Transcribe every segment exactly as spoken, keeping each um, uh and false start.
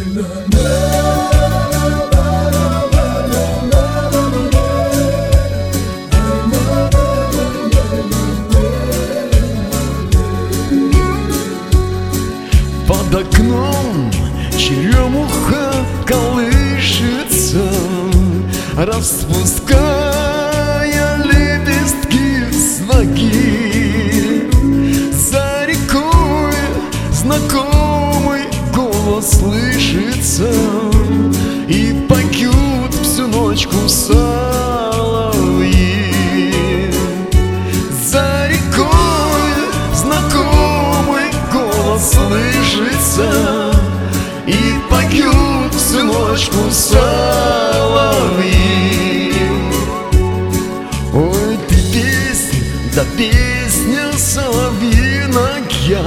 Под окном черемуха колышется, распуская лепестки свои. За рекой знакомый голос слышится, и поют всю ночку соловьи. За рекой знакомый голос слышится, и поют всю ночку соловьи. Ой, ты песня, да песня соловьиная,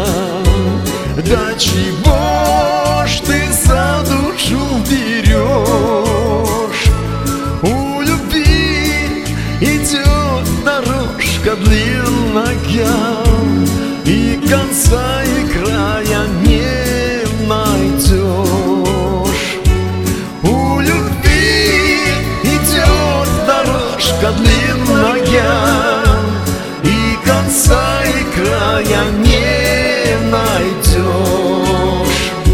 да чего ж ты за душу берешь? У любви идет дорожка длинная, и конца и края не найдешь. У любви идет дорожка длинная, и конца и края не найдешь.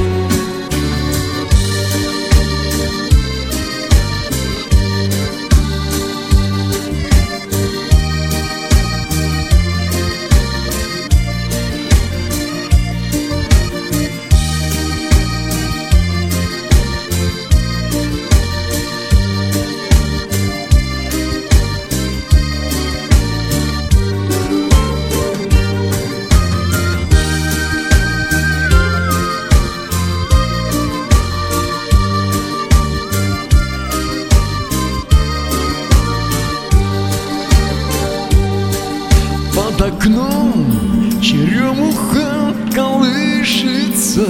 Под окном черемуха колышется,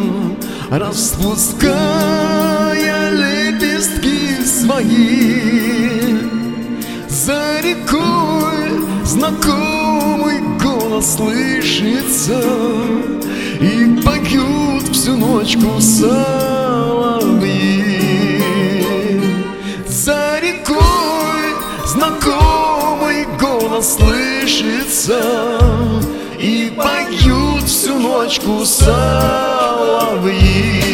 распуская лепестки свои. За рекой знакомый голос слышится, и поют всю ночку соловьи. За рекой знакомый голос слышится, и поют всю ночку соловьи.